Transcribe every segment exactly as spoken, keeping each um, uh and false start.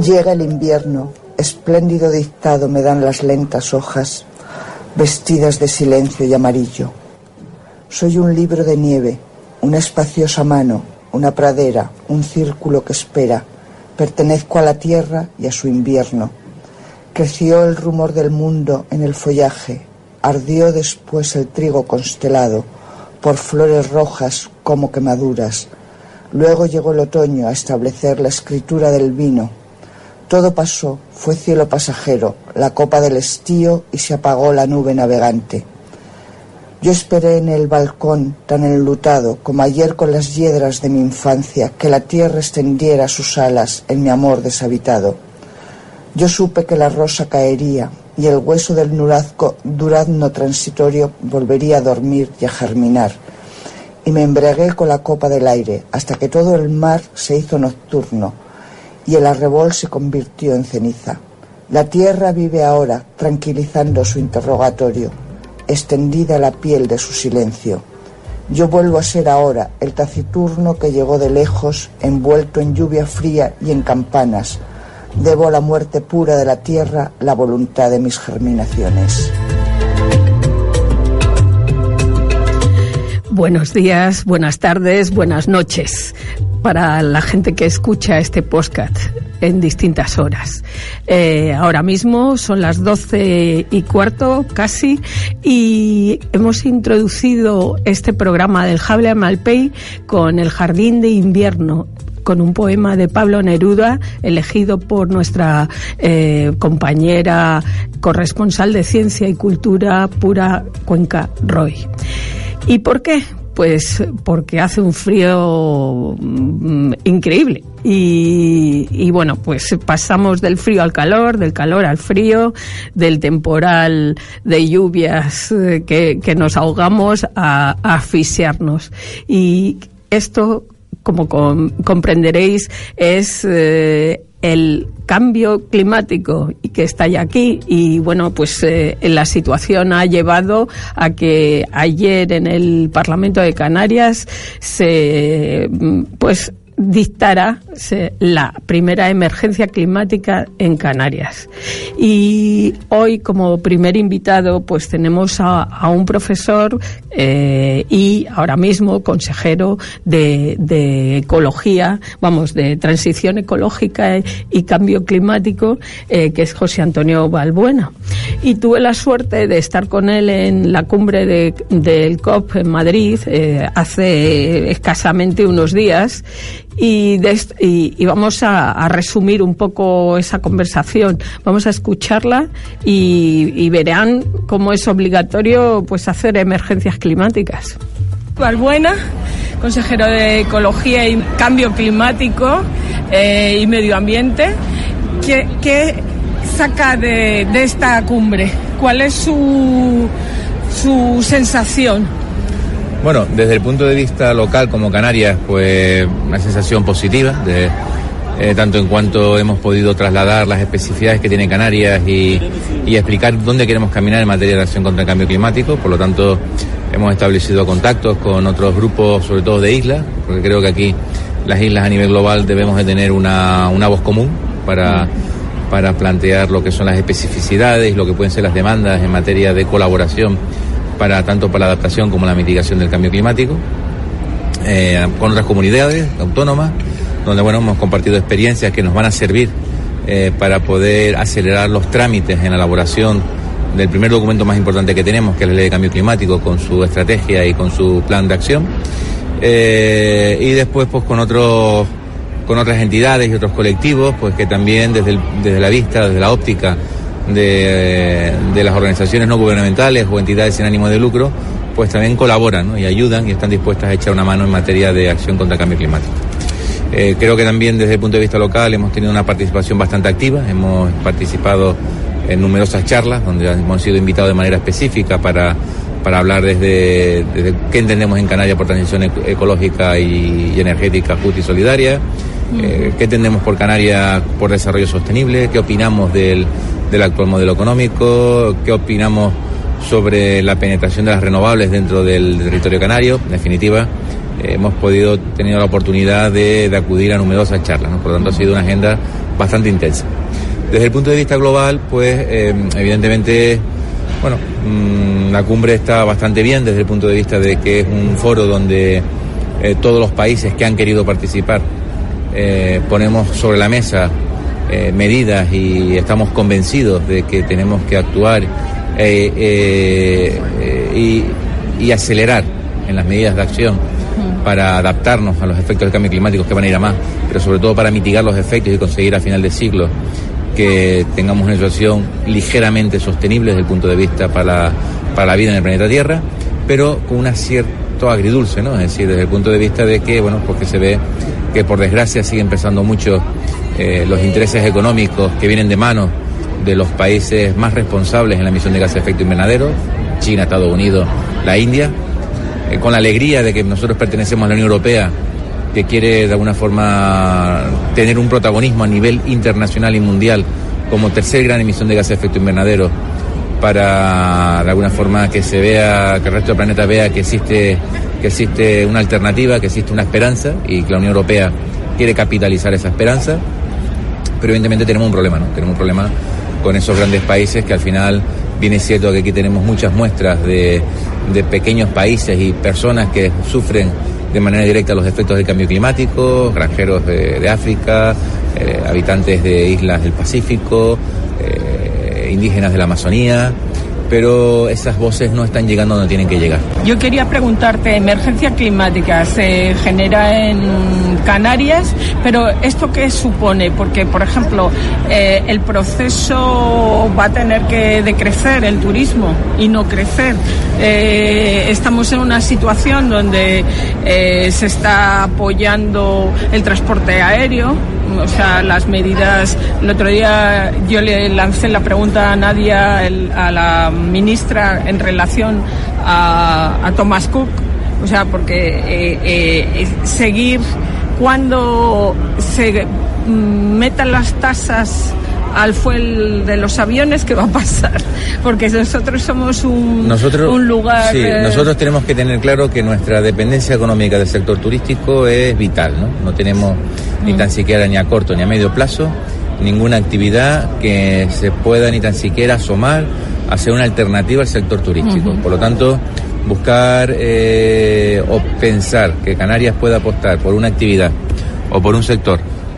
Llega el invierno, espléndido dictado me dan las lentas hojas, vestidas de silencio y amarillo. Soy un libro de nieve, una espaciosa mano, una pradera, un círculo que espera. Pertenezco a la tierra y a su invierno. Creció el rumor del mundo en el follaje, ardió después el trigo constelado, por flores rojas como quemaduras. Luego llegó el otoño a establecer la escritura del vino. Todo pasó, fue cielo pasajero, la copa del estío y se apagó la nube navegante. Yo esperé en el balcón tan enlutado como ayer con las hiedras de mi infancia que la tierra extendiera sus alas en mi amor deshabitado. Yo supe que la rosa caería y el hueso del durazno, durazno transitorio volvería a dormir y a germinar. Y me embriagué con la copa del aire hasta que todo el mar se hizo nocturno y el arrebol se convirtió en ceniza. La tierra vive ahora, tranquilizando su interrogatorio, extendida la piel de su silencio. Yo vuelvo a ser ahora el taciturno que llegó de lejos, envuelto en lluvia fría y en campanas. Debo a la muerte pura de la tierra la voluntad de mis germinaciones. Buenos días, buenas tardes, buenas noches para la gente que escucha este podcast en distintas horas. Eh, ahora mismo son las doce y cuarto casi y hemos introducido este programa del Jable Malpey con el Jardín de Invierno, con un poema de Pablo Neruda elegido por nuestra eh, compañera corresponsal de Ciencia y Cultura Pura Cuenca Roy. ¿Y por qué? Pues porque hace un frío mm, increíble y, y bueno, pues pasamos del frío al calor, del calor al frío, del temporal de lluvias eh, que, que nos ahogamos a, a asfixiarnos. Y esto, como com, comprenderéis, es eh, el cambio climático y que está ya aquí y bueno, pues eh, la situación ha llevado a que ayer en el Parlamento de Canarias se pues dictara se, la primera emergencia climática en Canarias. Y hoy, como primer invitado, pues tenemos a, a un profesor eh, y ahora mismo consejero de, de ecología, vamos, de transición ecológica y cambio climático, eh, que es José Antonio Balbuena. Y tuve la suerte de estar con él en la cumbre de, del COP en Madrid eh, hace escasamente unos días. Y, de, y, y vamos a, a resumir un poco esa conversación. Vamos a escucharla y, y verán cómo es obligatorio pues hacer emergencias climáticas. Balbuena, consejero de Ecología y Cambio Climático eh, y Medio Ambiente. ¿Qué, qué saca de, de esta cumbre? ¿Cuál es su, su sensación? Bueno, desde el punto de vista local como Canarias, pues una sensación positiva, de, eh, tanto en cuanto hemos podido trasladar las especificidades que tiene Canarias y, y explicar dónde queremos caminar en materia de acción contra el cambio climático. Por lo tanto, hemos establecido contactos con otros grupos, sobre todo de islas, porque creo que aquí las islas a nivel global debemos de tener una, una voz común para, para plantear lo que son las especificidades, lo que pueden ser las demandas en materia de colaboración para tanto para la adaptación como la mitigación del cambio climático, eh, con otras comunidades autónomas, donde bueno hemos compartido experiencias que nos van a servir eh, para poder acelerar los trámites en la elaboración del primer documento más importante que tenemos, que es la Ley de Cambio Climático, con su estrategia y con su plan de acción, eh, y después pues con otros con otras entidades y otros colectivos, pues que también desde el, desde la vista, desde la óptica De, de las organizaciones no gubernamentales o entidades sin ánimo de lucro, pues también colaboran, ¿no? Y ayudan y están dispuestas a echar una mano en materia de acción contra el cambio climático. Eh, creo que también desde el punto de vista local hemos tenido una participación bastante activa, hemos participado en numerosas charlas donde hemos sido invitados de manera específica para, para hablar desde, desde qué entendemos en Canarias por transición ecológica y, y energética justa y solidaria, eh, qué entendemos por Canarias por desarrollo sostenible, qué opinamos del del actual modelo económico, qué opinamos sobre la penetración de las renovables dentro del territorio canario. En definitiva, eh, hemos podido tener la oportunidad de, de acudir a numerosas charlas, ¿no? Por lo tanto ha sido una agenda bastante intensa. Desde el punto de vista global, pues eh, evidentemente, bueno, mmm, la cumbre está bastante bien desde el punto de vista de que es un foro donde eh, todos los países que han querido participar eh, ponemos sobre la mesa eh, medidas y estamos convencidos de que tenemos que actuar eh, eh, eh, y, y acelerar en las medidas de acción para adaptarnos a los efectos del cambio climático, que van a ir a más, pero sobre todo para mitigar los efectos y conseguir a final de siglo que tengamos una situación ligeramente sostenible desde el punto de vista para, para la vida en el planeta Tierra, pero con un cierto agridulce, ¿no? Es decir, desde el punto de vista de que, bueno, porque se ve que por desgracia siguen pesando mucho eh, los intereses económicos que vienen de mano de los países más responsables en la emisión de gases de efecto invernadero, China, Estados Unidos, la India, eh, con la alegría de que nosotros pertenecemos a la Unión Europea, que quiere de alguna forma tener un protagonismo a nivel internacional y mundial como tercer gran emisión de gases de efecto invernadero, para de alguna forma que se vea, que el resto del planeta vea que existe, que existe una alternativa, que existe una esperanza y que la Unión Europea quiere capitalizar esa esperanza. Pero evidentemente tenemos un problema, ¿no? Tenemos un problema con esos grandes países que al final bien es cierto que aquí tenemos muchas muestras de, de pequeños países y personas que sufren de manera directa los efectos del cambio climático, granjeros de, de África, eh, habitantes de islas del Pacífico, eh, indígenas de la Amazonía, pero esas voces no están llegando donde tienen que llegar. Yo quería preguntarte, emergencia climática se genera en Canarias, pero ¿esto qué supone? Porque, por ejemplo, eh, el proceso va a tener que decrecer el turismo y no crecer. Eh, estamos en una situación donde eh, se está apoyando el transporte aéreo, o sea, las medidas. El otro día yo le lancé la pregunta a Nadia, el, a la ministra, en relación a, a Thomas Cook, o sea, porque eh, eh, seguir cuando se metan las tasas al fuel de los aviones, ¿qué va a pasar? Porque nosotros somos un, nosotros, un lugar... Sí, eh... nosotros tenemos que tener claro que nuestra dependencia económica del sector turístico es vital, ¿no? No tenemos mm. ni tan siquiera ni a corto ni a medio plazo ninguna actividad que se pueda ni tan siquiera asomar a ser una alternativa al sector turístico. Uh-huh. Por lo tanto, buscar eh, o pensar que Canarias pueda apostar por una actividad o por un sector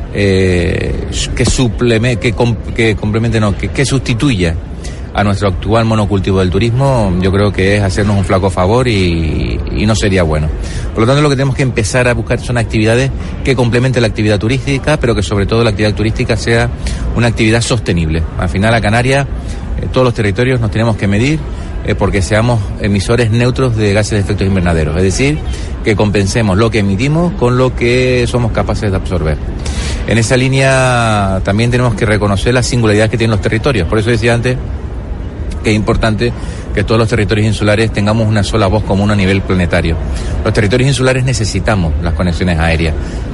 Eh, que suplemente, que, com, que complemente no, que, que sustituya a nuestro actual monocultivo del turismo, yo creo que es hacernos un flaco favor y, y no sería bueno. Por lo tanto, lo que tenemos que empezar a buscar son actividades que complementen la actividad turística, pero que sobre todo la actividad turística sea una actividad sostenible. Al final, a Canarias, eh, todos los territorios nos tenemos que medir eh, porque seamos emisores neutros de gases de efecto invernadero, es decir, que compensemos lo que emitimos con lo que somos capaces de absorber. En esa línea también tenemos que reconocer la singularidad que tienen los territorios. Por eso decía antes que es importante que todos los territorios insulares tengamos una sola voz común a nivel planetario. Los territorios insulares necesitamos las conexiones aéreas.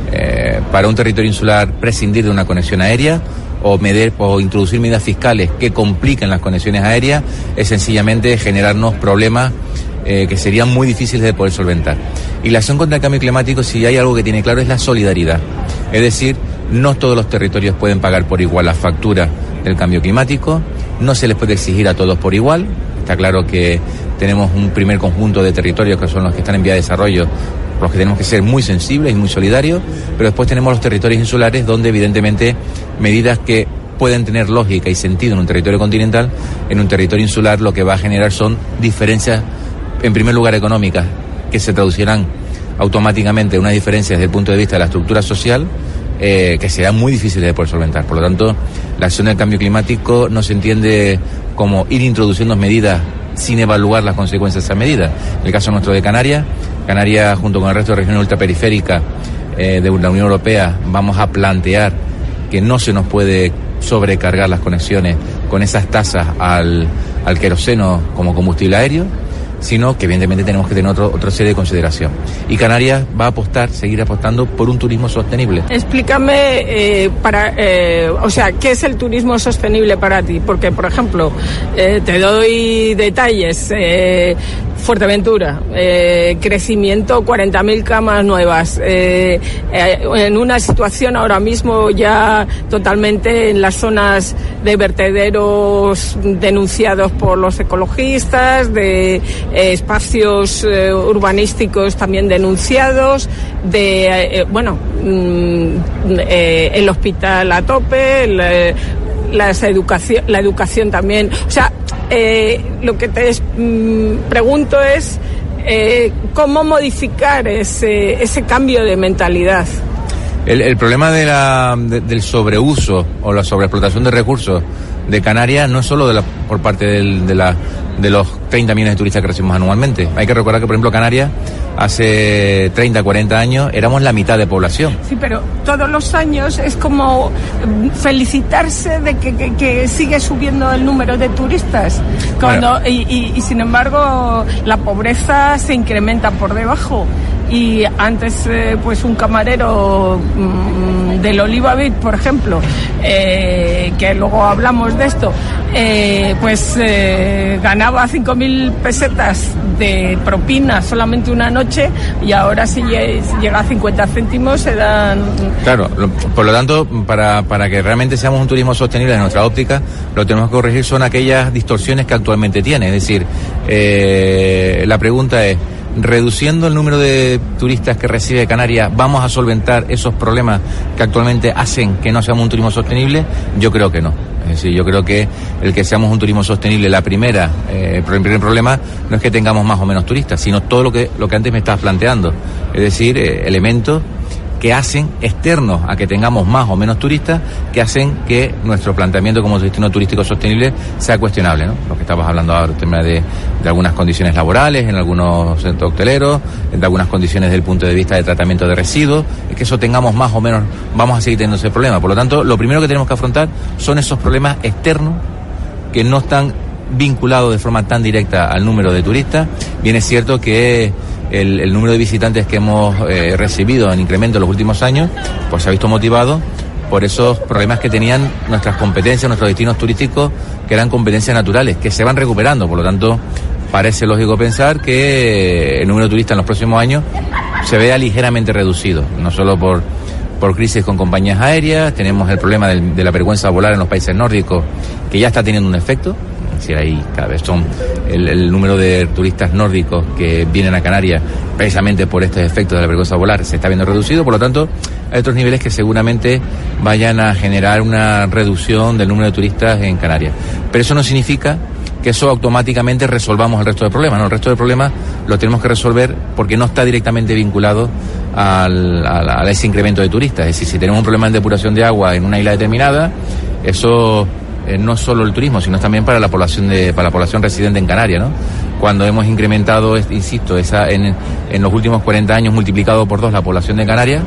Eh, para un territorio insular prescindir de una conexión aérea o, medir, o introducir medidas fiscales que compliquen las conexiones aéreas es sencillamente generarnos problemas eh, que serían muy difíciles de poder solventar. Y la acción contra el cambio climático, si hay algo que tiene claro, es la solidaridad. Es decir, no todos los territorios pueden pagar por igual la factura del cambio climático, no se les puede exigir a todos por igual. Está claro que tenemos un primer conjunto de territorios que son los que están en vía de desarrollo, por los que tenemos que ser muy sensibles y muy solidarios, pero después tenemos los territorios insulares donde evidentemente medidas que pueden tener lógica y sentido en un territorio continental, en un territorio insular lo que va a generar son diferencias, en primer lugar económicas, que se traducirán automáticamente en unas diferencias desde el punto de vista de la estructura social, eh, que serán muy difíciles de poder solventar. Por lo tanto, la acción del cambio climático no se entiende como ir introduciendo medidas sin evaluar las consecuencias de esas medidas. En el caso nuestro de Canarias, Canarias junto con el resto de regiones ultraperiféricas eh, de la Unión Europea, vamos a plantear que no se nos puede sobrecargar las conexiones con esas tasas al, al queroseno como combustible aéreo, sino que evidentemente tenemos que tener otro, otra serie de consideración. Y Canarias va a apostar, seguir apostando por un turismo sostenible. Explícame, eh, para, eh, o sea, ¿qué es el turismo sostenible para ti? Porque, por ejemplo, eh, te doy detalles. Eh, Fuerteventura, eh, crecimiento, cuarenta mil camas nuevas, eh, eh, en una situación ahora mismo ya totalmente en las zonas de vertederos denunciados por los ecologistas, de eh, espacios eh, urbanísticos también denunciados, de, eh, bueno, mm, eh, el hospital a tope, el, eh, las educación, la educación también, o sea, Eh, lo que te es, mm, pregunto es eh, cómo modificar ese, ese cambio de mentalidad. El, el problema de la, de, del sobreuso o la sobreexplotación de recursos de Canarias no es solo de la, por parte del, de, la, de los treinta millones de turistas que recibimos anualmente. Hay que recordar que, por ejemplo, Canarias hace treinta, cuarenta años éramos la mitad de población. Sí, pero todos los años es como felicitarse de que, que, que sigue subiendo el número de turistas. Cuando, bueno. y, y, y sin embargo la pobreza se incrementa por debajo. Y antes, eh, pues un camarero mmm, del Oliva Beach, por ejemplo, eh, que luego hablamos de esto, eh, pues eh, ganaba cinco mil pesetas de propina solamente una noche, y ahora si llega a cincuenta céntimos se dan... Claro, lo, por lo tanto, para, para que realmente seamos un turismo sostenible en nuestra óptica, lo que tenemos que corregir son aquellas distorsiones que actualmente tiene. Es decir, eh, la pregunta es, reduciendo el número de turistas que recibe Canarias, ¿vamos a solventar esos problemas que actualmente hacen que no seamos un turismo sostenible? Yo creo que no. Es decir, yo creo que el que seamos un turismo sostenible, la primera, eh, el primer problema no es que tengamos más o menos turistas, sino todo lo que, lo que antes me estabas planteando. Es decir, eh, elementos que hacen externos a que tengamos más o menos turistas, que hacen que nuestro planteamiento como destino turístico sostenible sea cuestionable, ¿no? Lo que estabas hablando ahora, el tema de, de algunas condiciones laborales en algunos centros hoteleros, de algunas condiciones desde el punto de vista de tratamiento de residuos, es que eso tengamos más o menos, vamos a seguir teniendo ese problema. Por lo tanto, lo primero que tenemos que afrontar son esos problemas externos que no están vinculados de forma tan directa al número de turistas. Bien es cierto que El, el número de visitantes que hemos eh, recibido en incremento en los últimos años, pues se ha visto motivado por esos problemas que tenían nuestras competencias, nuestros destinos turísticos, que eran competencias naturales, que se van recuperando. Por lo tanto, parece lógico pensar que el número de turistas en los próximos años se vea ligeramente reducido, no solo por, por crisis con compañías aéreas, tenemos el problema del, de la vergüenza volar en los países nórdicos, que ya está teniendo un efecto. Es decir, ahí cada vez son el, el número de turistas nórdicos que vienen a Canarias precisamente por estos efectos de la vergüenza volar se está viendo reducido. Por lo tanto, hay otros niveles que seguramente vayan a generar una reducción del número de turistas en Canarias. Pero eso no significa que eso automáticamente resolvamos el resto de problemas, ¿no? El resto de problemas lo tenemos que resolver porque no está directamente vinculado al, al, a ese incremento de turistas. Es decir, si tenemos un problema en depuración de agua en una isla determinada, eso... Eh, no solo el turismo, sino también para la población de para la población residente en Canarias, ¿no? Cuando hemos incrementado, insisto, esa en, en los últimos cuarenta años multiplicado por dos la población de Canarias,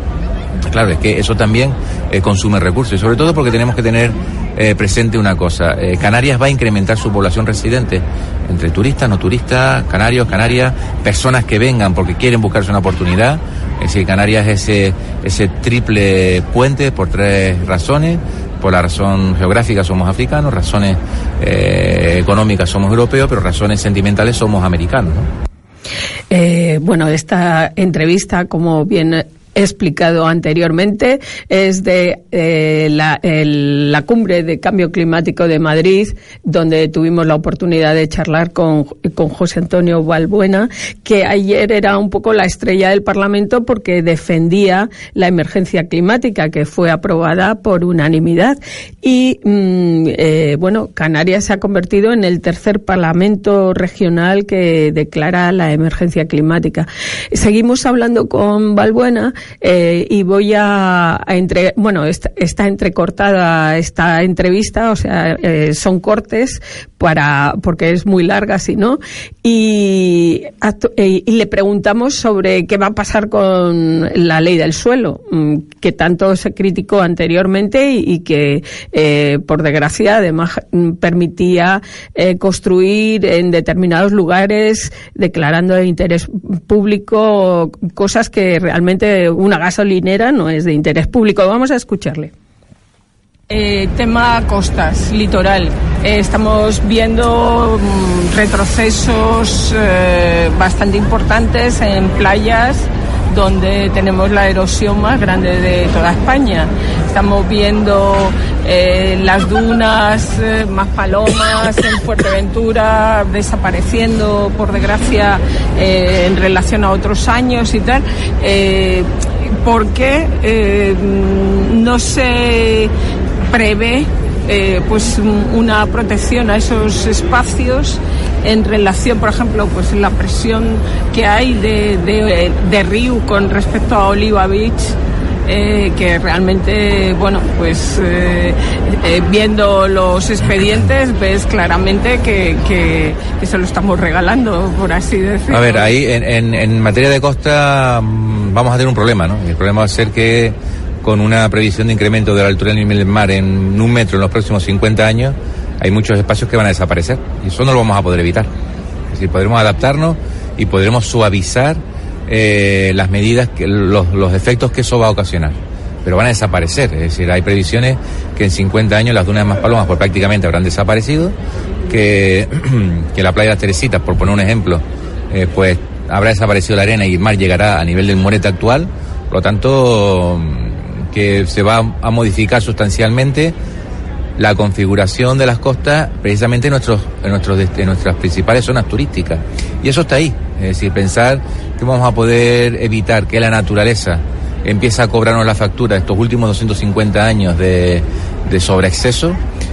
claro, es que eso también eh, consume recursos, y sobre todo porque tenemos que tener eh, presente una cosa, eh, Canarias va a incrementar su población residente entre turistas, no turistas, canarios, canarias, personas que vengan porque quieren buscarse una oportunidad. Es decir, Canarias es ese, ese triple puente por tres razones. Por la razón geográfica somos africanos, razones eh, económicas somos europeos, pero razones sentimentales somos americanos, ¿no? Eh, bueno, esta entrevista, como bien he explicado anteriormente, es de eh, la, el, la cumbre de cambio climático de Madrid, donde tuvimos la oportunidad de charlar con, con José Antonio Balbuena, que ayer era un poco la estrella del Parlamento porque defendía la emergencia climática que fue aprobada por unanimidad. Y mm, eh, bueno, Canarias se ha convertido en el tercer Parlamento regional que declara la emergencia climática. Seguimos hablando con Balbuena. Eh, y voy a, a entre, bueno, está, está entrecortada esta entrevista, o sea, eh, son cortes para, porque es muy larga, si no, y, y, y le preguntamos sobre qué va a pasar con la ley del suelo, que tanto se criticó anteriormente y, y que, eh, por desgracia, además permitía eh, construir en determinados lugares declarando de interés público cosas que realmente una gasolinera no es de interés público. Vamos a escucharle. Eh, tema costas, litoral. Eh, estamos viendo mm, retrocesos eh, bastante importantes en playas donde tenemos la erosión más grande de toda España. Estamos viendo eh, las dunas, eh, más palomas en Fuerteventura desapareciendo, por desgracia, eh, en relación a otros años y tal. Eh, porque eh, no se prevé eh, pues una protección a esos espacios en relación, por ejemplo, pues la presión que hay de, de, de Riu con respecto a Oliva Beach, eh, que realmente, bueno, pues eh, eh, viendo los expedientes ves claramente que, que, que se lo estamos regalando, por así decirlo. A ver, ahí en, en, en materia de costa vamos a tener un problema, ¿no? El problema va a ser que con una previsión de incremento de la altura del nivel del mar en un metro en los próximos cincuenta años, hay muchos espacios que van a desaparecer y eso no lo vamos a poder evitar. Es decir, podremos adaptarnos y podremos suavizar eh, las medidas, que, los, los efectos que eso va a ocasionar, pero van a desaparecer. Es decir, hay previsiones que en cincuenta años las dunas de Maspalomas pues, prácticamente habrán desaparecido, que, que la playa de las Teresitas, por poner un ejemplo, eh, pues habrá desaparecido la arena y el mar llegará a nivel del Morete actual. Por lo tanto, que se va a modificar sustancialmente la configuración de las costas precisamente en, nuestros, en, nuestros, en nuestras principales zonas turísticas. Y eso está ahí. Es decir, pensar que vamos a poder evitar que la naturaleza empiece a cobrarnos la factura estos últimos doscientos cincuenta años de, de sobreexceso,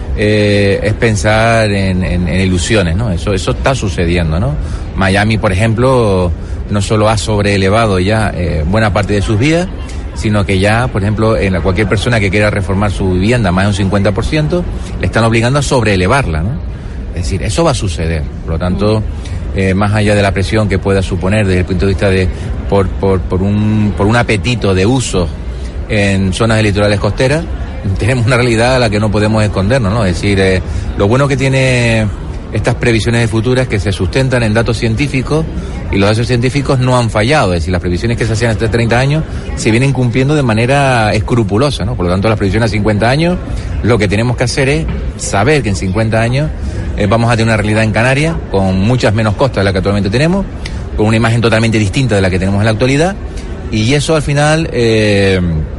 eh, es pensar en, en, en ilusiones, ¿no? Eso, eso está sucediendo, ¿no? Miami, por ejemplo, no solo ha sobreelevado ya eh, buena parte de sus vías, sino que ya, por ejemplo, en la, cualquier persona que quiera reformar su vivienda más de un cincuenta por ciento, le están obligando a sobreelevarla, ¿no? Es decir, eso va a suceder. Por lo tanto, eh, más allá de la presión que pueda suponer desde el punto de vista de por, por, por, un, por un apetito de uso en zonas de litorales costeras, tenemos una realidad a la que no podemos escondernos, ¿no? Es decir, eh, lo bueno que tiene estas previsiones de futuras que se sustentan en datos científicos y los datos científicos no han fallado, es decir, las previsiones que se hacían hasta treinta años se vienen cumpliendo de manera escrupulosa, ¿no? Por lo tanto, las previsiones a cincuenta años, lo que tenemos que hacer es saber que en cincuenta años eh, vamos a tener una realidad en Canarias con muchas menos costas de la que actualmente tenemos, con una imagen totalmente distinta de la que tenemos en la actualidad, y eso al final eh,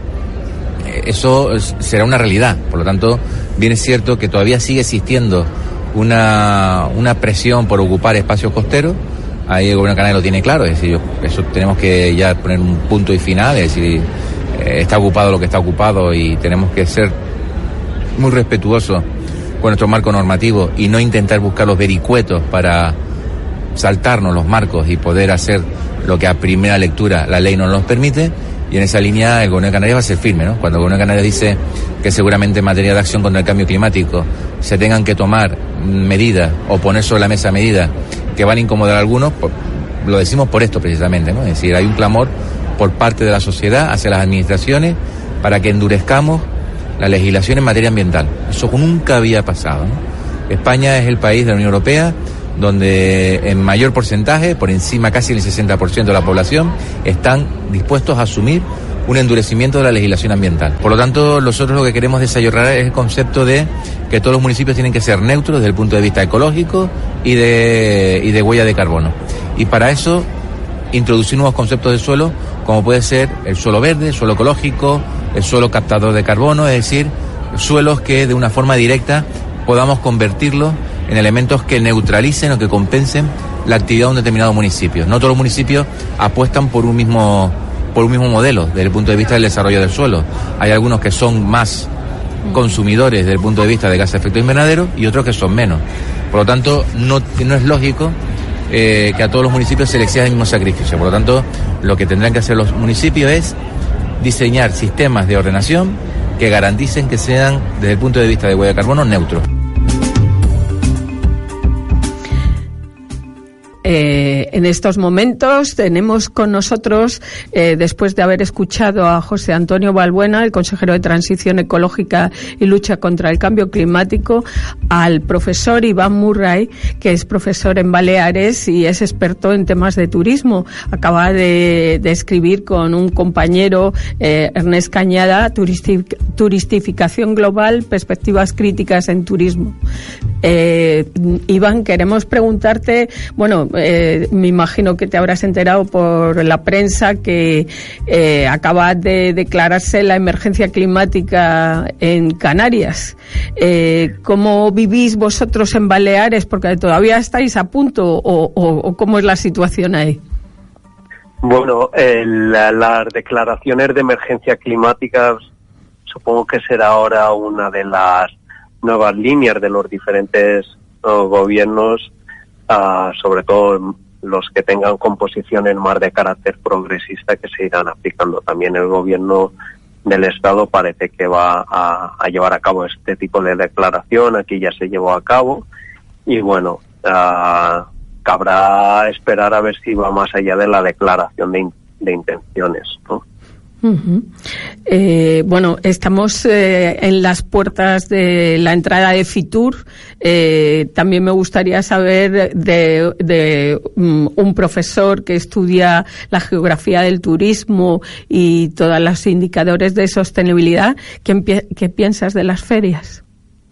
eso será una realidad. Por lo tanto, bien es cierto que todavía sigue existiendo una, una presión por ocupar espacios costeros. Ahí el gobierno canario lo tiene claro, es decir, yo, eso tenemos que ya poner un punto y final, es decir, eh, está ocupado lo que está ocupado y tenemos que ser muy respetuosos con nuestro marco normativo y no intentar buscar los vericuetos para saltarnos los marcos y poder hacer lo que a primera lectura la ley no nos permite. Y en esa línea el gobierno de Canarias va a ser firme, ¿no? Cuando el gobierno de Canarias dice que seguramente en materia de acción contra el cambio climático se tengan que tomar medidas o poner sobre la mesa medidas que van a incomodar a algunos, pues, lo decimos por esto precisamente, ¿no? Es decir, hay un clamor por parte de la sociedad hacia las administraciones para que endurezcamos la legislación en materia ambiental. Eso nunca había pasado, ¿no? España es el país de la Unión Europea donde en mayor porcentaje, por encima casi del sesenta por ciento de la población, están dispuestos a asumir un endurecimiento de la legislación ambiental. Por lo tanto, nosotros lo que queremos desarrollar es el concepto de que todos los municipios tienen que ser neutros desde el punto de vista ecológico y de, y de huella de carbono. Y para eso, introducir nuevos conceptos de suelo, como puede ser el suelo verde, el suelo ecológico, el suelo captador de carbono, es decir, suelos que de una forma directa podamos convertirlos en elementos que neutralicen o que compensen la actividad de un determinado municipio. No todos los municipios apuestan por un mismo por un mismo modelo desde el punto de vista del desarrollo del suelo. Hay algunos que son más consumidores desde el punto de vista de gases de efecto invernadero y otros que son menos. Por lo tanto, no, no es lógico eh, que a todos los municipios se les exija el mismo sacrificio. Por lo tanto, lo que tendrán que hacer los municipios es diseñar sistemas de ordenación que garanticen que sean, desde el punto de vista de huella de carbono, neutros. Eh, en estos momentos tenemos con nosotros, eh, después de haber escuchado a José Antonio Balbuena, el consejero de Transición Ecológica y Lucha contra el Cambio Climático, al profesor Iván Murray, que es profesor en Baleares y es experto en temas de turismo. Acaba de, de escribir con un compañero, eh, Ernest Cañada, Turistic, Turistificación Global, Perspectivas Críticas en Turismo. Eh, Iván, queremos preguntarte, bueno, eh, me imagino que te habrás enterado por la prensa que eh, acaba de declararse la emergencia climática en Canarias. Eh, ¿Cómo vivís vosotros en Baleares? Porque todavía estáis a punto, o, o, o ¿cómo es la situación ahí? Bueno, eh, la, las declaraciones de emergencia climática supongo que será ahora una de las nuevas líneas de los diferentes uh, gobiernos, uh, sobre todo los que tengan composiciones más de carácter progresista, que se irán aplicando. También el gobierno del Estado parece que va a, a llevar a cabo este tipo de declaración. Aquí ya se llevó a cabo y bueno, uh, cabrá esperar a ver si va más allá de la declaración de, in, de intenciones, ¿no? Uh-huh. Eh, bueno, estamos eh, en las puertas de la entrada de Fitur. Eh, también me gustaría saber de, de um, un profesor que estudia la geografía del turismo y todos los indicadores de sostenibilidad. ¿Qué, qué piensas de las ferias?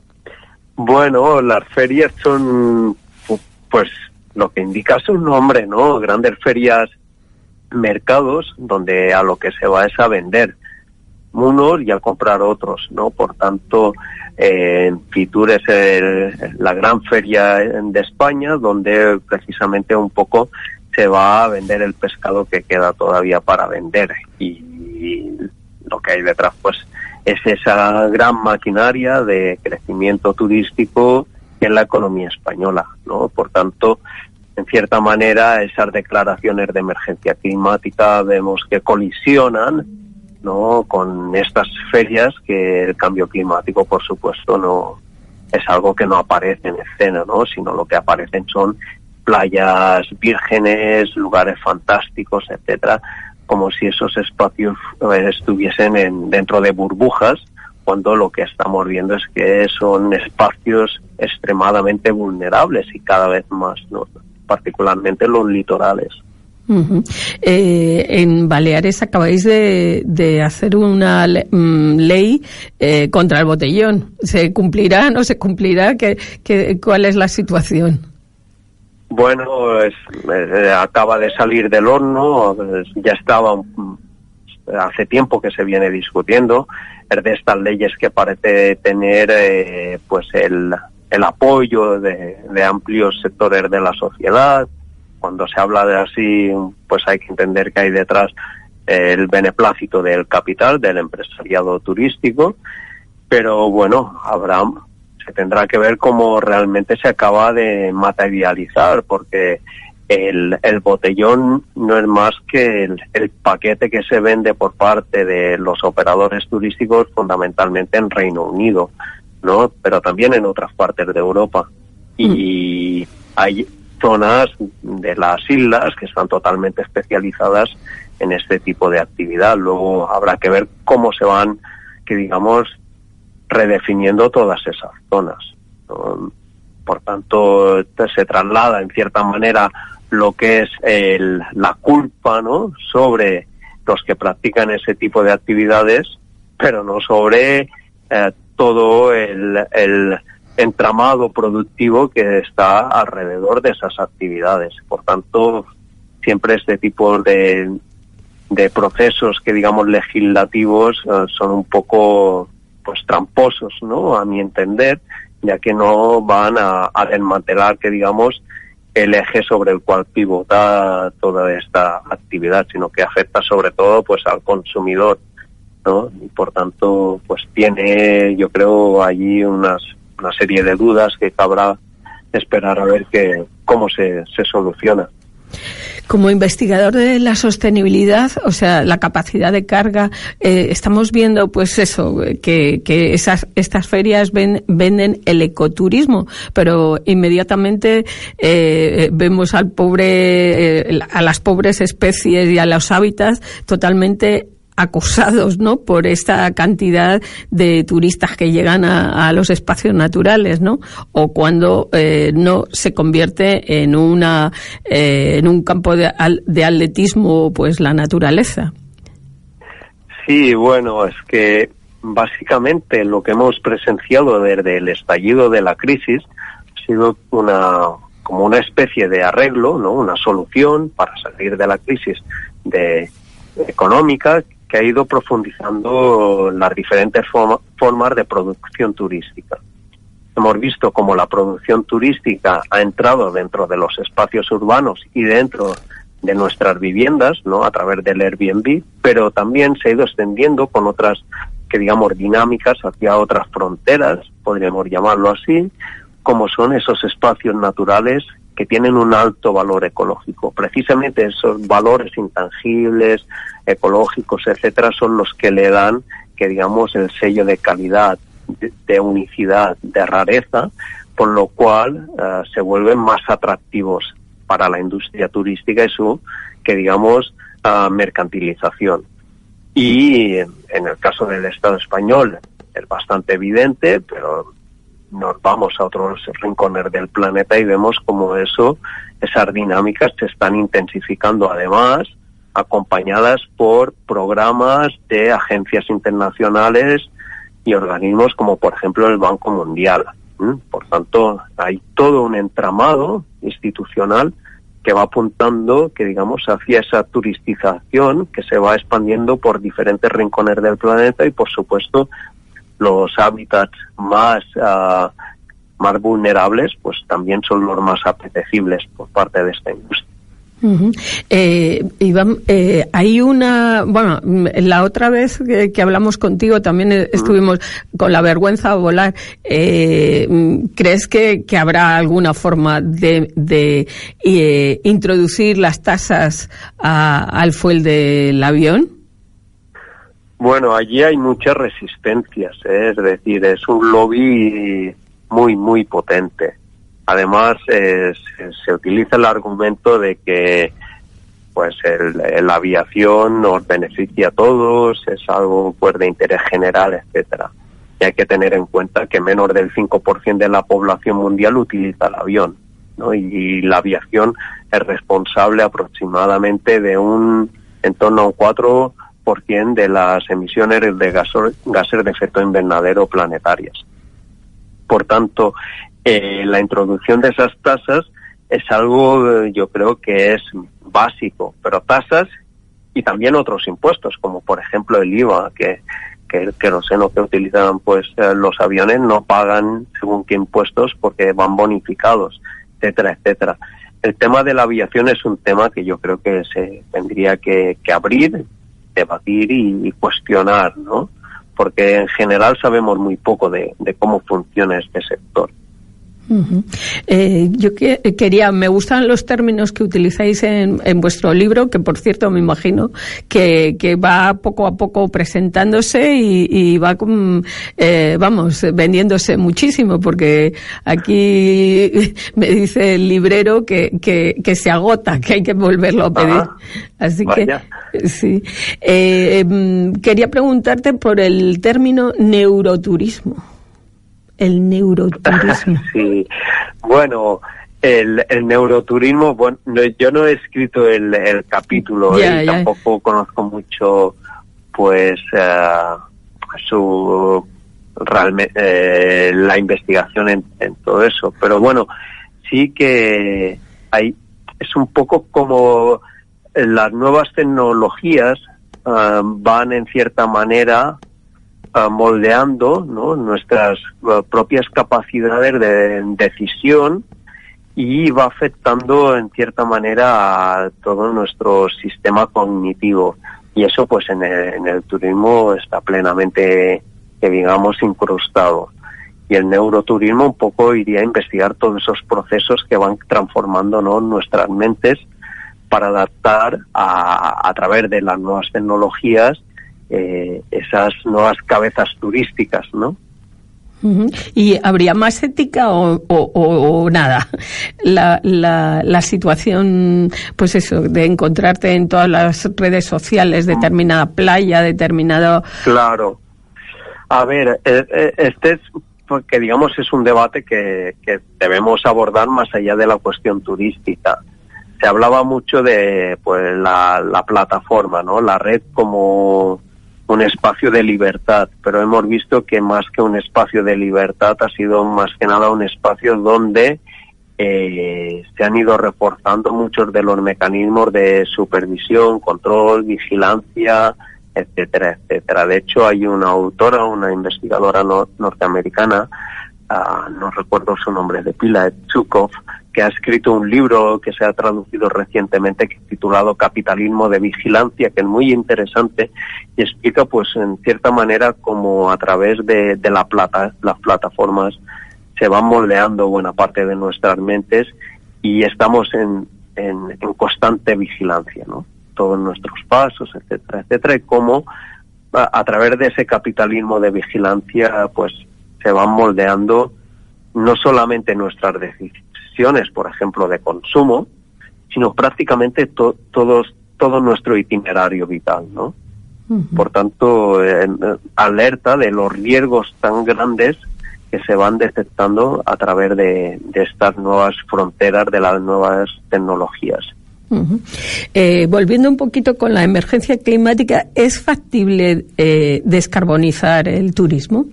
Bueno, las ferias son, pues, lo que indica su nombre, ¿no? Grandes ferias, mercados donde a lo que se va es a vender unos y a comprar otros, ¿no? Por tanto, eh, Fitur es el, la gran feria de España, donde precisamente un poco se va a vender el pescado que queda todavía para vender, y, y lo que hay detrás pues es esa gran maquinaria de crecimiento turístico que es la economía española, ¿no? Por tanto, en cierta manera, esas declaraciones de emergencia climática vemos que colisionan, ¿no?, con estas ferias, que el cambio climático, por supuesto, no es algo que no aparece en escena, ¿no?, sino lo que aparecen son playas vírgenes, lugares fantásticos, etcétera, como si esos espacios eh, estuviesen en, dentro de burbujas, cuando lo que estamos viendo es que son espacios extremadamente vulnerables y cada vez más, ¿no?, particularmente los litorales. Uh-huh. Eh, en Baleares acabáis de, de hacer una le, um, ley eh, contra el botellón. ¿Se cumplirá, no se cumplirá? ¿Qué, qué, ¿Cuál es la situación? Bueno, es, eh, acaba de salir del horno, es, ya estaba um, hace tiempo que se viene discutiendo. Es de estas leyes que parece tener eh, pues el el apoyo de, de amplios sectores de la sociedad. Cuando se habla de así, pues hay que entender que hay detrás eh, el beneplácito del capital, del empresariado turístico, pero bueno, habrá, se tendrá que ver cómo realmente se acaba de materializar, porque el, el botellón no es más que el, el paquete que se vende por parte de los operadores turísticos, fundamentalmente en Reino Unido, ¿no?, pero también en otras partes de Europa. Y hay zonas de las islas que están totalmente especializadas en este tipo de actividad. Luego habrá que ver cómo se van, que digamos, redefiniendo todas esas zonas, ¿no? Por tanto, se traslada en cierta manera lo que es el, la culpa, ¿no?, sobre los que practican ese tipo de actividades, pero no sobre eh, todo el, el entramado productivo que está alrededor de esas actividades. Por tanto, siempre este tipo de, de procesos que digamos legislativos eh, son un poco pues tramposos, ¿no?, a mi entender, ya que no van a, a desmantelar, que digamos, el eje sobre el cual pivota toda esta actividad, sino que afecta sobre todo pues al consumidor, ¿no? Y por tanto, pues tiene, yo creo, allí unas una serie de dudas que cabrá esperar a ver que cómo se, se soluciona. Como investigador de la sostenibilidad, o sea, la capacidad de carga, eh, estamos viendo, pues eso, que, que esas estas ferias ven, venden el ecoturismo, pero inmediatamente eh, vemos al pobre, eh, a las pobres especies y a los hábitats totalmente acosados, ¿no?, por esta cantidad de turistas que llegan a, a los espacios naturales, ¿no? O cuando eh, no se convierte en una eh, en un campo de, de atletismo, pues la naturaleza. Sí, bueno, es que básicamente lo que hemos presenciado desde el estallido de la crisis ha sido una como una especie de arreglo, ¿no?, una solución para salir de la crisis de económica, que ha ido profundizando las diferentes forma, formas de producción turística. Hemos visto cómo la producción turística ha entrado dentro de los espacios urbanos y dentro de nuestras viviendas, ¿no?, a través del Airbnb, pero también se ha ido extendiendo con otras, que digamos, dinámicas hacia otras fronteras, podríamos llamarlo así, como son esos espacios naturales que tienen un alto valor ecológico. Precisamente esos valores intangibles, ecológicos, etcétera, son los que le dan, que digamos, el sello de calidad, de, de unicidad, de rareza, por lo cual uh, se vuelven más atractivos para la industria turística y su, que digamos, uh, mercantilización. Y en el caso del Estado español es bastante evidente, pero nos vamos a otros rincones del planeta y vemos como eso, esas dinámicas se están intensificando, además acompañadas por programas de agencias internacionales y organismos como por ejemplo el Banco Mundial. ¿Mm? Por tanto, hay todo un entramado institucional que va apuntando, que digamos, hacia esa turistización que se va expandiendo por diferentes rincones del planeta y por supuesto los hábitats más uh, más vulnerables, pues también son los más apetecibles por parte de esta industria. Uh-huh. Eh, Iván, eh, hay una, bueno, la otra vez que, que hablamos contigo también uh-huh. estuvimos con la vergüenza a volar. Eh, ¿Crees que, que habrá alguna forma de, de eh, introducir las tasas a, al fuel del avión? Bueno, allí hay muchas resistencias, ¿eh? Es decir, es un lobby muy, muy potente. Además, eh, se, se utiliza el argumento de que pues el, el, la aviación nos beneficia a todos, es algo pues de interés general, etcétera. Y hay que tener en cuenta que menos del cinco por ciento de la población mundial utiliza el avión, ¿no? Y, y la aviación es responsable aproximadamente de un, en torno a un cuatro por ciento de las emisiones de gaso, gases de efecto invernadero planetarias. Por tanto, eh, la introducción de esas tasas es algo, eh, yo creo que es básico, pero tasas y también otros impuestos, como por ejemplo el I V A, que, que el queroseno que utilizan pues eh, los aviones no pagan según qué impuestos porque van bonificados, etcétera, etcétera. El tema de la aviación es un tema que yo creo que se tendría que, que abrir, debatir y, y cuestionar, ¿no? Porque en general sabemos muy poco de, de cómo funciona este sector. Uh-huh. Eh, yo que, quería, me gustan los términos que utilizáis en, en vuestro libro, que por cierto me imagino que, que va poco a poco presentándose y, y va, con, eh, vamos, vendiéndose muchísimo, porque aquí me dice el librero que, que, que se agota, que hay que volverlo a pedir. Ah, Así vaya. que, sí. Eh, eh, quería preguntarte por el término neuroturismo. El neuroturismo. Sí, bueno, el, el neuroturismo, bueno, no, yo no he escrito el, el capítulo yeah, y yeah. tampoco conozco mucho, pues, uh, su realmente eh, la investigación en, en todo eso. Pero bueno, sí que hay, es un poco como las nuevas tecnologías uh, van en cierta manera Uh, moldeando, ¿no?, nuestras uh, propias capacidades de decisión y va afectando en cierta manera a todo nuestro sistema cognitivo, y eso pues en el, en el turismo está plenamente, que digamos, incrustado. Y el neuroturismo un poco iría a investigar todos esos procesos que van transformando, ¿no?, nuestras mentes para adaptar a, a través de las nuevas tecnologías eh, esas nuevas cabezas turísticas, ¿no? ¿Y habría más ética o, o, o, o nada? La, la, la situación, pues eso, de encontrarte en todas las redes sociales, determinada playa, determinado... Claro. A ver, este es, porque digamos, es un debate que, que debemos abordar más allá de la cuestión turística. Se hablaba mucho de pues la, la plataforma, ¿no? La red como un espacio de libertad, pero hemos visto que más que un espacio de libertad ha sido más que nada un espacio donde eh, se han ido reforzando muchos de los mecanismos de supervisión, control, vigilancia, etcétera, etcétera. De hecho, hay una autora, una investigadora no, norteamericana, uh, no recuerdo su nombre de pila, Zukov, que ha escrito un libro que se ha traducido recientemente que es titulado Capitalismo de Vigilancia, que es muy interesante y explica, pues, en cierta manera cómo a través de, de la plata, las plataformas se van moldeando buena parte de nuestras mentes y estamos en, en, en constante vigilancia, ¿no? Todos nuestros pasos, etcétera, etcétera, y cómo a, a través de ese capitalismo de vigilancia, pues, se van moldeando no solamente nuestras decisiones, por ejemplo, de consumo, sino prácticamente to, todos, todo nuestro itinerario vital, ¿no? Uh-huh. Por tanto, eh, alerta de los riesgos tan grandes que se van detectando a través de, de estas nuevas fronteras, de las nuevas tecnologías. Uh-huh. Eh, volviendo un poquito con la emergencia climática, ¿es factible eh, descarbonizar el turismo?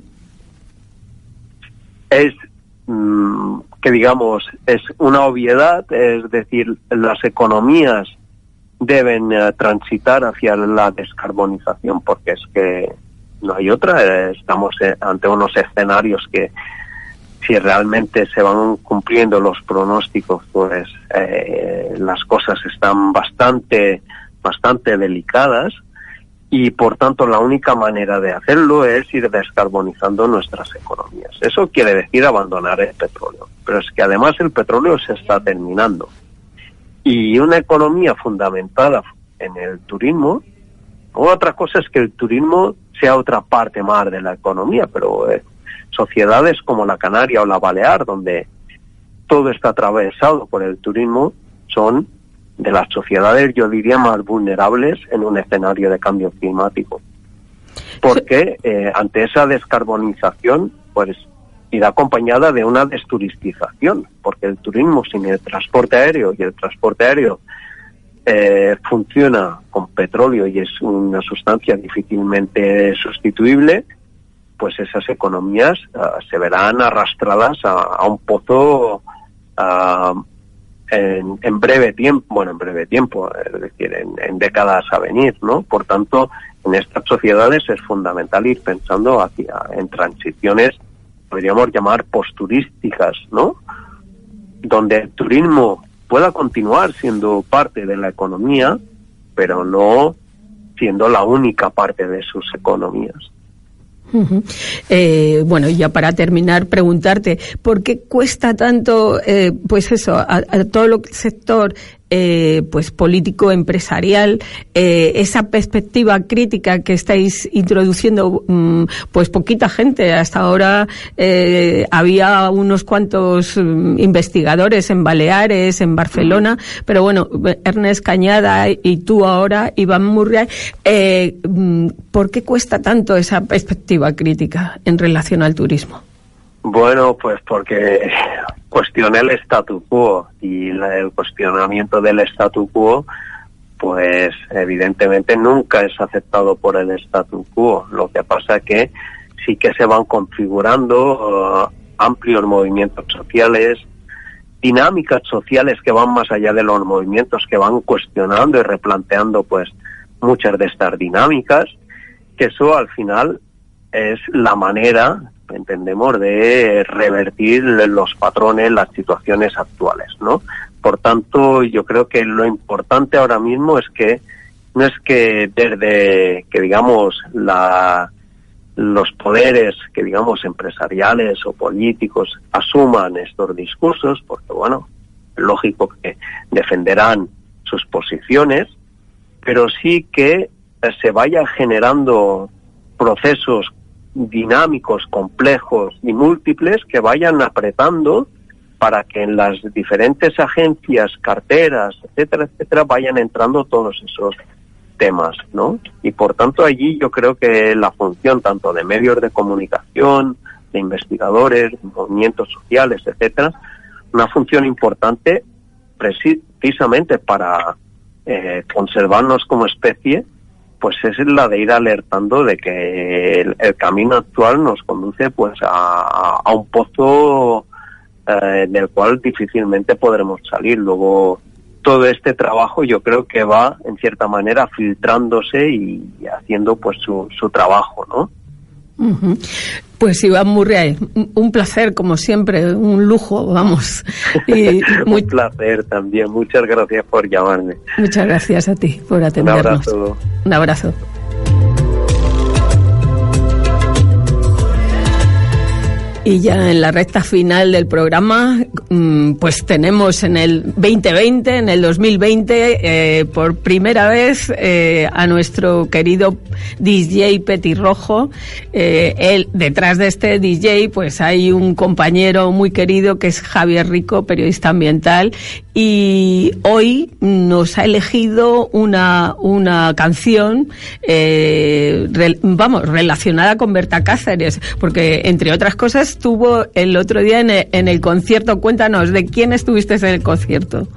Es mmm, que digamos es una obviedad, es decir, las economías deben uh, transitar hacia la descarbonización, porque es que no hay otra. Eh, estamos eh, ante unos escenarios que, si realmente se van cumpliendo los pronósticos, pues eh, las cosas están bastante, bastante delicadas. Y, por tanto, la única manera de hacerlo es ir descarbonizando nuestras economías. Eso quiere decir abandonar el petróleo. Pero es que, además, el petróleo se está terminando. Y una economía fundamentada en el turismo, otra cosa es que el turismo sea otra parte más de la economía, pero eh, sociedades como la Canaria o la Balear, donde todo está atravesado por el turismo, son de las sociedades, yo diría, más vulnerables en un escenario de cambio climático. Porque eh, ante esa descarbonización, pues irá acompañada de una desturistización, porque el turismo sin el transporte aéreo, y el transporte aéreo eh, funciona con petróleo y es una sustancia difícilmente sustituible, pues esas economías uh, se verán arrastradas a, a un pozo uh, En, en breve tiempo, bueno, en breve tiempo, es decir, en, en décadas a venir, ¿no? Por tanto, en estas sociedades es fundamental ir pensando hacia, en transiciones, podríamos llamar posturísticas, ¿no? Donde el turismo pueda continuar siendo parte de la economía, pero no siendo la única parte de sus economías. Uh-huh. Eh, bueno, ya para terminar, preguntarte, ¿por qué cuesta tanto, eh, pues eso, a, a todo el sector eh, pues político, empresarial, eh, esa perspectiva crítica que estáis introduciendo? Mmm, pues poquita gente. Hasta ahora eh, había unos cuantos um, investigadores en Baleares, en Barcelona, uh-huh. Pero bueno, Ernest Cañada y tú ahora, Iván Murray, eh, ¿por qué cuesta tanto esa perspectiva crítica en relación al turismo? Bueno, pues porque cuestioné el statu quo, y la, el cuestionamiento del statu quo, pues evidentemente nunca es aceptado por el statu quo. Lo que pasa es que sí que se van configurando uh, amplios movimientos sociales, dinámicas sociales que van más allá de los movimientos, que van cuestionando y replanteando pues muchas de estas dinámicas, que eso al final es la manera, entendemos, de revertir los patrones, las situaciones actuales, ¿no? Por tanto, yo creo que lo importante ahora mismo es que no es que desde que digamos la los poderes que digamos empresariales o políticos asuman estos discursos, porque bueno, es lógico que defenderán sus posiciones, pero sí que se vayan generando procesos dinámicos, complejos y múltiples que vayan apretando para que en las diferentes agencias, carteras, etcétera, etcétera, vayan entrando todos esos temas, ¿no? Y por tanto allí yo creo que la función tanto de medios de comunicación, de investigadores, de movimientos sociales, etcétera, una función importante precisamente para eh, conservarnos como especie, pues es la de ir alertando de que el, el camino actual nos conduce pues a, a un pozo eh, del cual difícilmente podremos salir. Luego todo este trabajo yo creo que va en cierta manera filtrándose y, y haciendo pues su, su trabajo, ¿no? Uh-huh. Pues Iván Murriay, un placer como siempre, un lujo, vamos. Y muy... un placer también, muchas gracias por llamarme. Muchas gracias a ti por atendernos. Un abrazo. Un abrazo. Y ya en la recta final del programa, pues tenemos en el veinte veinte, en el dos mil veinte, eh, por primera vez eh, a nuestro querido D J Petirrojo. Eh, él, detrás de este D J, pues hay un compañero muy querido que es Javier Rico, periodista ambiental, y hoy nos ha elegido una, una canción, eh, re, vamos, relacionada con Berta Cáceres, porque entre otras cosas estuvo el otro día en el, en el concierto. Cuéntanos, ¿de quién estuviste en el concierto?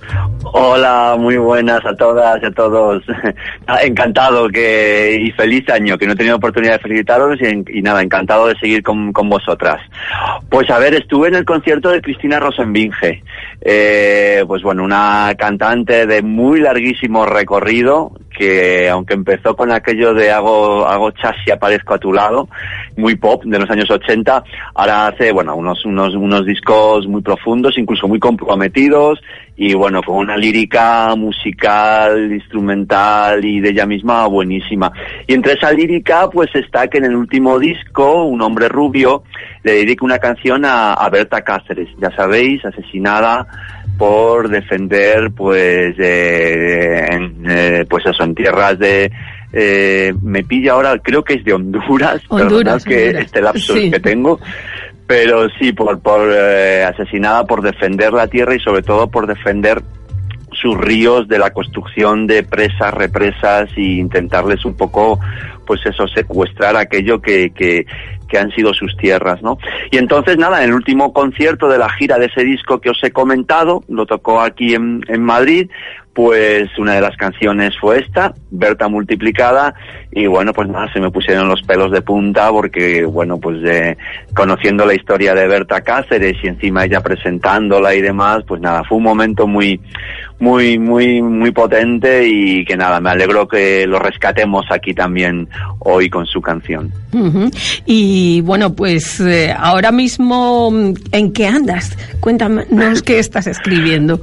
Hola, muy buenas a todas y a todos. Encantado que y feliz año, que no he tenido oportunidad de felicitaros y, y nada, encantado de seguir con, con vosotras. Pues a ver, estuve en el concierto de Cristina Rosenvinge, eh, pues bueno, una cantante de muy larguísimo recorrido, que aunque empezó con aquello de hago hago chas y aparezco a tu lado, muy pop de los años ochenta, ahora hace bueno unos unos unos discos muy profundos, incluso muy comprometidos, y bueno, con una lírica musical, instrumental y de ella misma buenísima. Y entre esa lírica pues está que en el último disco, Un hombre rubio, le dedica una canción a, a Berta Cáceres, ya sabéis, asesinada por defender pues eh, en, eh, pues eso, en tierras de eh, me pilla ahora, creo que es de Honduras, Honduras, que Honduras. este lapso Sí. que tengo, pero sí, por, por eh, asesinada por defender la tierra y sobre todo por defender sus ríos de la construcción de presas, represas, y intentarles un poco, pues eso, secuestrar aquello que, que, que han sido sus tierras, ¿no? Y entonces, nada, en el último concierto de la gira de ese disco que os he comentado, lo tocó aquí en, en Madrid, pues una de las canciones fue esta, Berta multiplicada, y bueno, pues nada, se me pusieron los pelos de punta porque, bueno, pues eh, conociendo la historia de Berta Cáceres y encima ella presentándola y demás, pues nada, fue un momento muy, muy, muy, muy potente, y que nada, me alegro que lo rescatemos aquí también hoy con su canción. Uh-huh. Y bueno, pues eh, ahora mismo, ¿en qué andas? Cuéntanos qué estás escribiendo.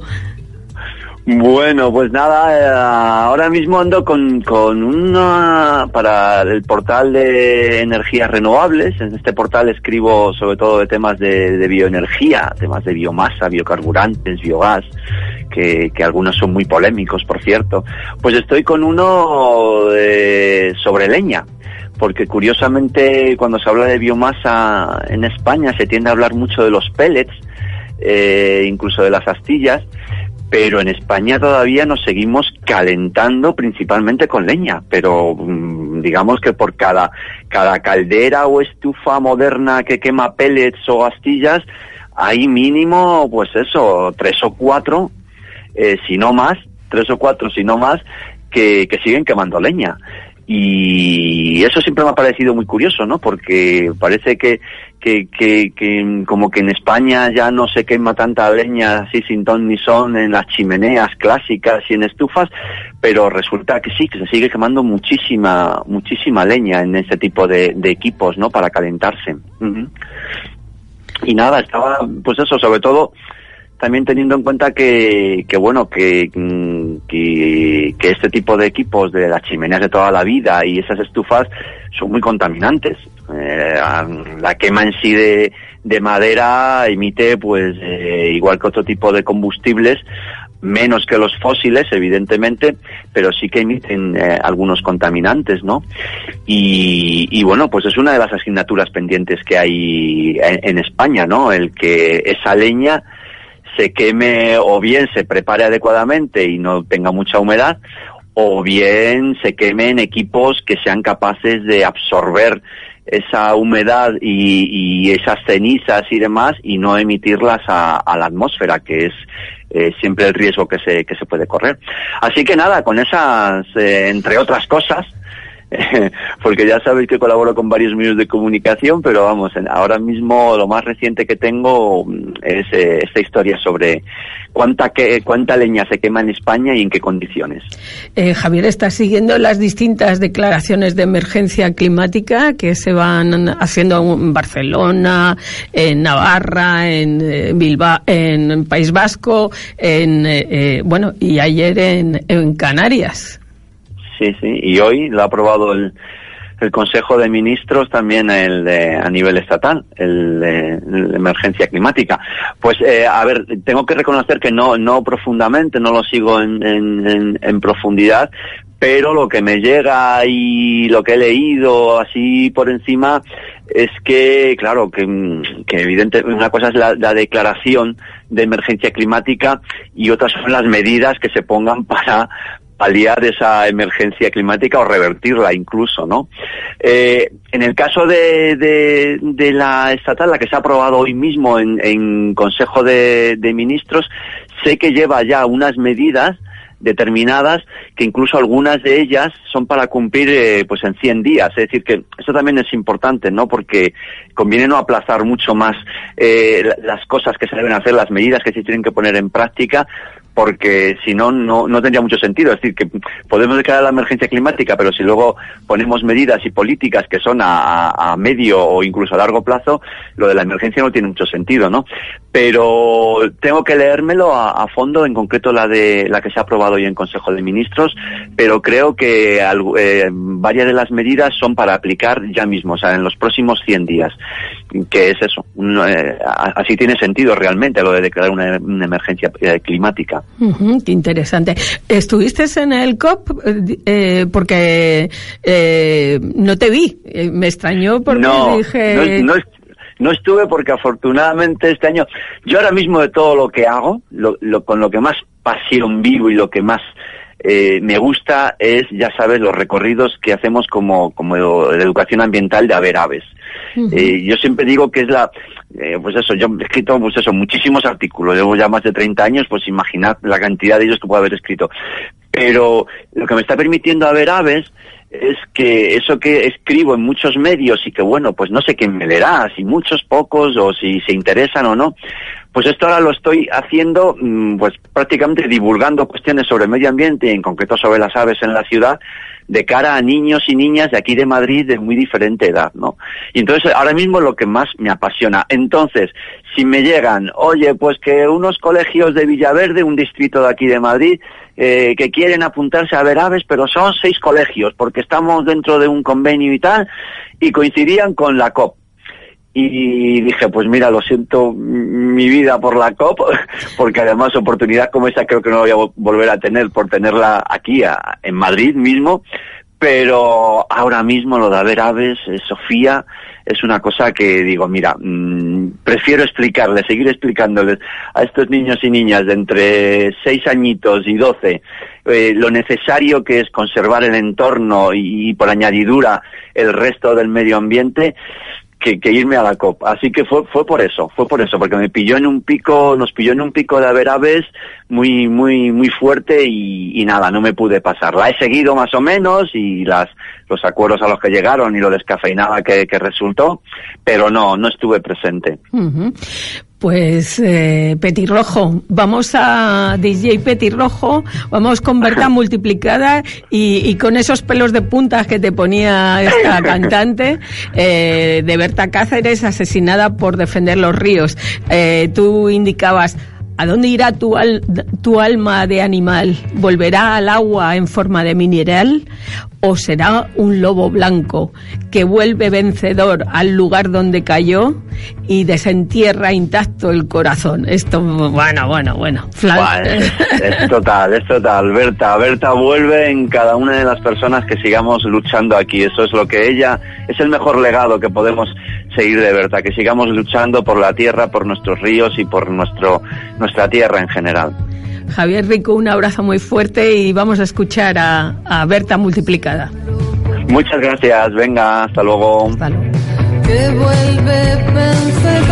Bueno, pues nada, eh, ahora mismo ando con, con una, para el portal de energías renovables. En este portal escribo sobre todo de temas de, de bioenergía, temas de biomasa, biocarburantes, biogás, que, que algunos son muy polémicos, por cierto. Pues estoy con uno de, sobre leña, porque curiosamente cuando se habla de biomasa en España se tiende a hablar mucho de los pellets, eh, incluso de las astillas, pero en España todavía nos seguimos calentando principalmente con leña, pero digamos que por cada, cada caldera o estufa moderna que quema pellets o astillas, hay mínimo, pues eso, tres o cuatro, eh, si no más, tres o cuatro, si no más, que, que siguen quemando leña. Y eso siempre me ha parecido muy curioso, ¿no? Porque parece que, que, que, que como que en España ya no se quema tanta leña así sin ton ni son en las chimeneas clásicas y en estufas, pero resulta que sí, que se sigue quemando muchísima, muchísima leña en ese tipo de, de equipos, ¿no? Para calentarse. Uh-huh. Y nada, estaba, pues eso, sobre todo, también teniendo en cuenta que, que bueno, que, que, que este tipo de equipos de las chimeneas de toda la vida y esas estufas son muy contaminantes. Eh, la quema en sí de, de madera emite, pues, eh, igual que otro tipo de combustibles, menos que los fósiles, evidentemente, pero sí que emiten eh, algunos contaminantes, ¿no? Y, y bueno, pues es una de las asignaturas pendientes que hay en, en España, ¿no? El que esa leña se queme o bien se prepare adecuadamente y no tenga mucha humedad, o bien se queme en equipos que sean capaces de absorber esa humedad y, y esas cenizas y demás y no emitirlas a, a la atmósfera, que es eh, siempre el riesgo que se que se puede correr. Así que nada, con esas, eh, entre otras cosas, porque ya sabéis que colaboro con varios medios de comunicación, pero vamos, ahora mismo lo más reciente que tengo es eh, esta historia sobre cuánta que, cuánta leña se quema en España y en qué condiciones. Eh, Javier, ¿estás siguiendo las distintas declaraciones de emergencia climática que se van haciendo en Barcelona, en Navarra, en eh, Bilbao, en País Vasco, en eh, bueno, y ayer en, en Canarias? Sí, sí, y hoy lo ha aprobado el, el Consejo de Ministros también el de, a nivel estatal, el de, el de emergencia climática. Pues, eh, a ver, tengo que reconocer que no no profundamente, no lo sigo en, en, en, en profundidad, pero lo que me llega y lo que he leído así por encima es que, claro, que, que evidentemente una cosa es la, la declaración de emergencia climática y otras son las medidas que se pongan para paliar esa emergencia climática o revertirla incluso, ¿no? Eh, en el caso de, de, de la estatal, la que se ha aprobado hoy mismo en, en Consejo de, de Ministros, sé que lleva ya unas medidas determinadas que incluso algunas de ellas son para cumplir eh, pues en cien días, es decir que eso también es importante, ¿no? Porque conviene no aplazar mucho más eh, las cosas que se deben hacer, las medidas que se tienen que poner en práctica, porque si no, no no tendría mucho sentido. Es decir, que podemos declarar la emergencia climática, pero si luego ponemos medidas y políticas que son a, a medio o incluso a largo plazo, lo de la emergencia no tiene mucho sentido, ¿no? Pero tengo que leérmelo a, a fondo, en concreto la de la que se ha aprobado hoy en Consejo de Ministros, pero creo que eh, varias de las medidas son para aplicar ya mismo, o sea, en los próximos cien días, que es eso. Un, eh, así tiene sentido realmente lo de declarar una, una emergencia eh, climática. Uh-huh, qué interesante. ¿Estuviste en el C O P? Eh, porque eh, no te vi. Eh, me extrañó porque no, dije... No, no, no estuve porque afortunadamente este año... Yo ahora mismo de todo lo que hago, lo, lo, con lo que más pasión vivo y lo que más eh, me gusta es, ya sabes, los recorridos que hacemos como, como de educación ambiental de A ver Aves. Uh-huh. Eh, yo siempre digo que es la... Eh, pues eso, yo he escrito pues eso, muchísimos artículos, llevo ya más de treinta años, pues imaginad la cantidad de ellos que puedo haber escrito. Pero lo que me está permitiendo A ver Aves es que eso que escribo en muchos medios y que bueno, pues no sé quién me leerá, si muchos, pocos, o si se interesan o no, pues esto ahora lo estoy haciendo pues prácticamente divulgando cuestiones sobre el medio ambiente y en concreto sobre las aves en la ciudad, de cara a niños y niñas de aquí de Madrid de muy diferente edad, ¿no? Y entonces ahora mismo lo que más me apasiona. Entonces, si me llegan, oye, pues que unos colegios de Villaverde, un distrito de aquí de Madrid, eh, que quieren apuntarse a ver aves, pero son seis colegios, porque estamos dentro de un convenio y tal, y coincidían con la C O P. Y dije, pues mira, lo siento mi vida por la C O P, porque además oportunidad como esa creo que no voy a volver a tener por tenerla aquí a, en Madrid mismo, pero ahora mismo lo de A ver Aves, eh, Sofía, es una cosa que digo, mira, mmm, prefiero explicarles, seguir explicándoles a estos niños y niñas de entre seis añitos y doce eh, lo necesario que es conservar el entorno y, y por añadidura el resto del medio ambiente, Que, que irme a la C O P. Así que fue fue por eso, fue por eso, porque me pilló en un pico, nos pilló en un pico de A ver Aves muy muy muy fuerte y, y nada, no me pude pasar. La he seguido más o menos y las los acuerdos a los que llegaron y lo descafeinada que, que resultó, pero no, no estuve presente. Uh-huh. Pues eh, Petirrojo, vamos a D J Petirrojo, vamos con Berta multiplicada y, y con esos pelos de puntas que te ponía esta cantante eh, de Berta Cáceres, asesinada por defender los ríos. Eh, tú indicabas, ¿a dónde irá tu, al, tu alma de animal? ¿Volverá al agua en forma de mineral ¿O será un lobo blanco que vuelve vencedor al lugar donde cayó y desentierra intacto el corazón? Esto, bueno, bueno, bueno. Flan... Es, es total, es total. Berta, Berta vuelve en cada una de las personas que sigamos luchando aquí. Eso es lo que ella, es el mejor legado que podemos seguir de Berta, que sigamos luchando por la tierra, por nuestros ríos y por nuestro nuestra tierra en general. Javier Rico, un abrazo muy fuerte y vamos a escuchar a, a Berta multiplicada. Muchas gracias, venga, hasta luego. Hasta luego. Que vuelve vencedor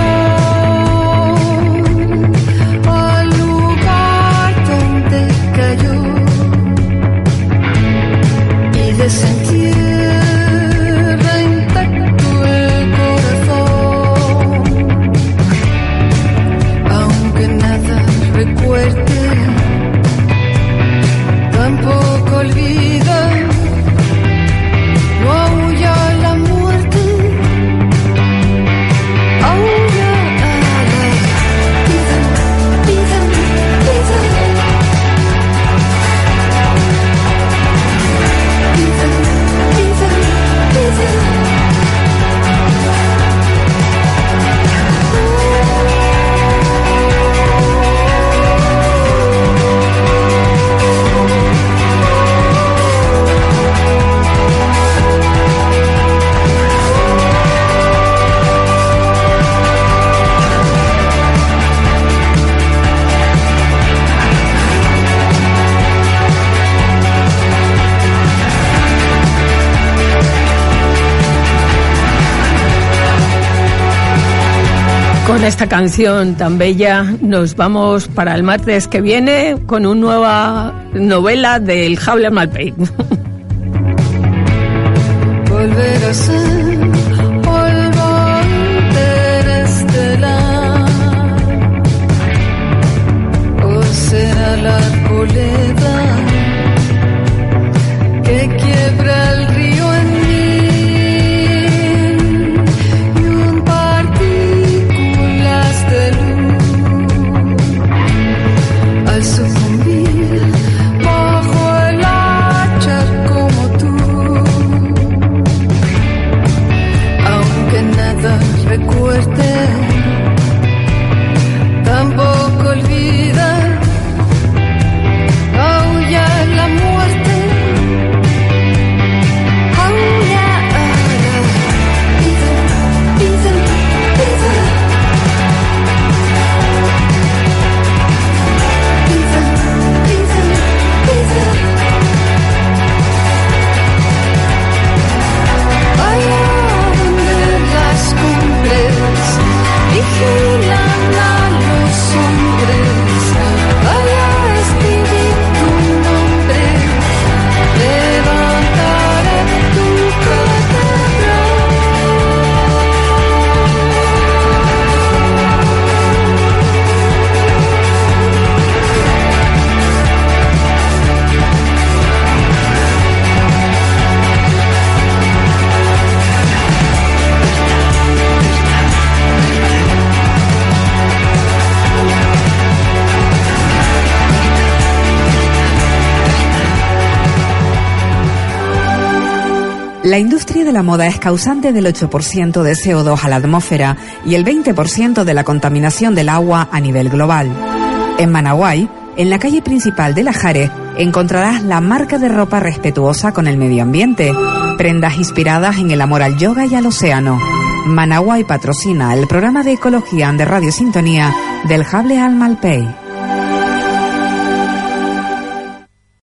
al lugar donde cayó y desentierra intacto el corazón, aunque nada recuerde. Tampoco olvida, no aúlla la muerte, aúlla a la vida, vida, vida, vida, vida, vida. Con esta canción tan bella nos vamos para el martes que viene con una nueva novela del Jaume Malpaís. Volver a ser polvo interestelar, o será la arboleda que quiebra el río en mí. Al sucumbir bajo el hacha como tú, aunque nada recuerde, tampoco olvida, aúlla la muerte, aúlla a la vida, vida, vida. Vigilan a los hombres, allá escribir tu nombre, levantaré tu La industria de la moda es causante del ocho por ciento de C O dos a la atmósfera y el veinte por ciento de la contaminación del agua a nivel global. En Managuay, en la calle principal de La Jare, encontrarás la marca de ropa respetuosa con el medio ambiente, prendas inspiradas en el amor al yoga y al océano. Managuay patrocina el programa de ecología de Radio Sintonía del Jable al Malpaís.